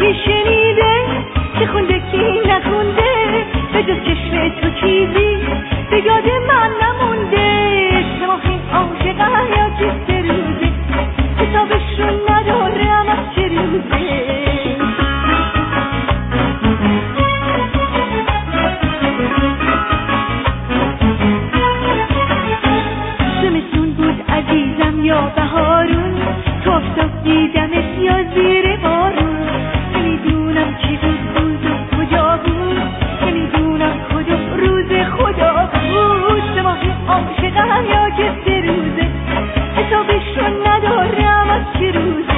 کی شنیده که خونده کی نخونده به جز چشم تو چیزی به یاد من نمونده. 3 ماه عاشقم یا که 3 روزه حسابش رو ندارم از چه روزه. زمستون بود عزیزم یا بهارون، تو آفتاب دیدمت یا زیر بارون. نمیدونم چی بود و کجا بود، نمیدونم کدوم روز خدا بود. 3 ماه عاشقم یا که 3 روزه حسابش رو ندارم از چه روزه.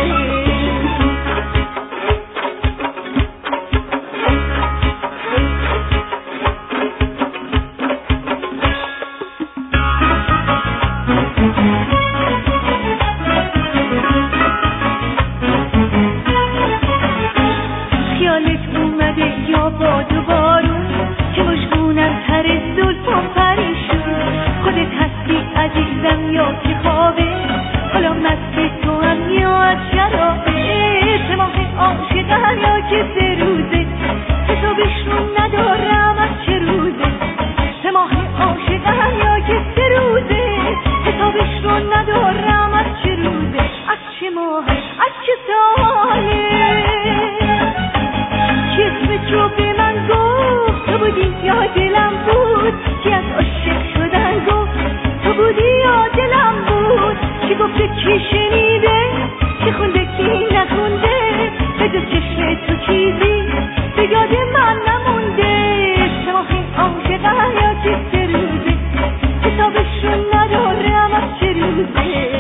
خیالت اومده یا باد و بارون که مشغولم تر زلفم پریشون. خودت هستی عزیزم یا که خوابه، حالا مست تو هم یا از شرابه. 3 ماه عاشقم یا که 3 روزه حسابش رو ندارم از چه روزه. 3 ماه عاشقم یا که 3 روزه حسابش رو ندارم از چه روزه. از چه ماه از چه ساله که اسمت رو به من گفت، تو بودی یا دلم بود که از عاشق شدن گفت، تو بودی یا دلم بود که گفته کی شنیده که خونده کی نخونده به جز چشم تو چیزی به یاد من نمونده. 3 ماه عاشقم یا که 3 روزه حسابش رو ندارم از چه روزه.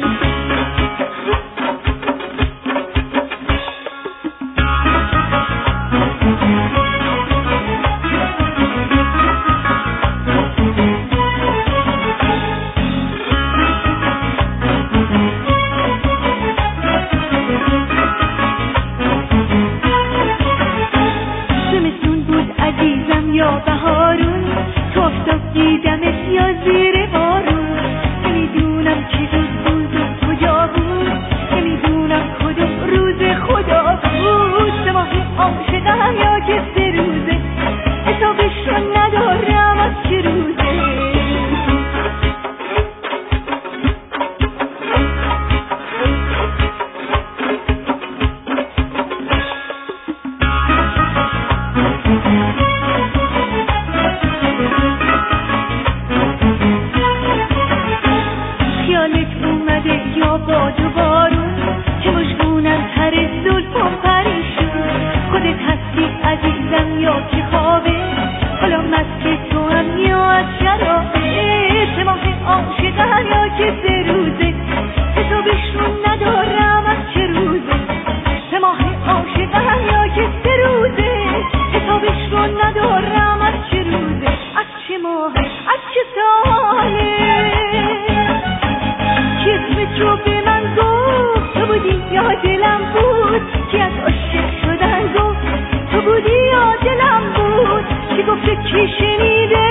عزیزم یا بهارون، تو آفتاب دیدمت یا زیر بارون. نمیدونم چی بود و کجا بود، نمیدونم کدوم روز خدا بود. 3 ماه عاشقم یا که 3 روزه حسابش رو ندارم از چه روزه. خیالت اومده یا باد و بارون که مشغولم تر زلفم پریشون. خودت هستی عزیزم یا که خوابه، حالا مست تو هم یا از شرابه. 3 ماه عاشقم یا که 3 روزه حسابش رو ندارم از چه روزه. 3 ماه عاشقم یا که 3 روزه حسابش رو ندارم از چه روزه. از چه ماه از چه ساله که اسمت رو به من گفت، تو بودی یا دلم بود که از عاشق شدن گفت، تو بودی یا دلم بود که گفته کی شنیده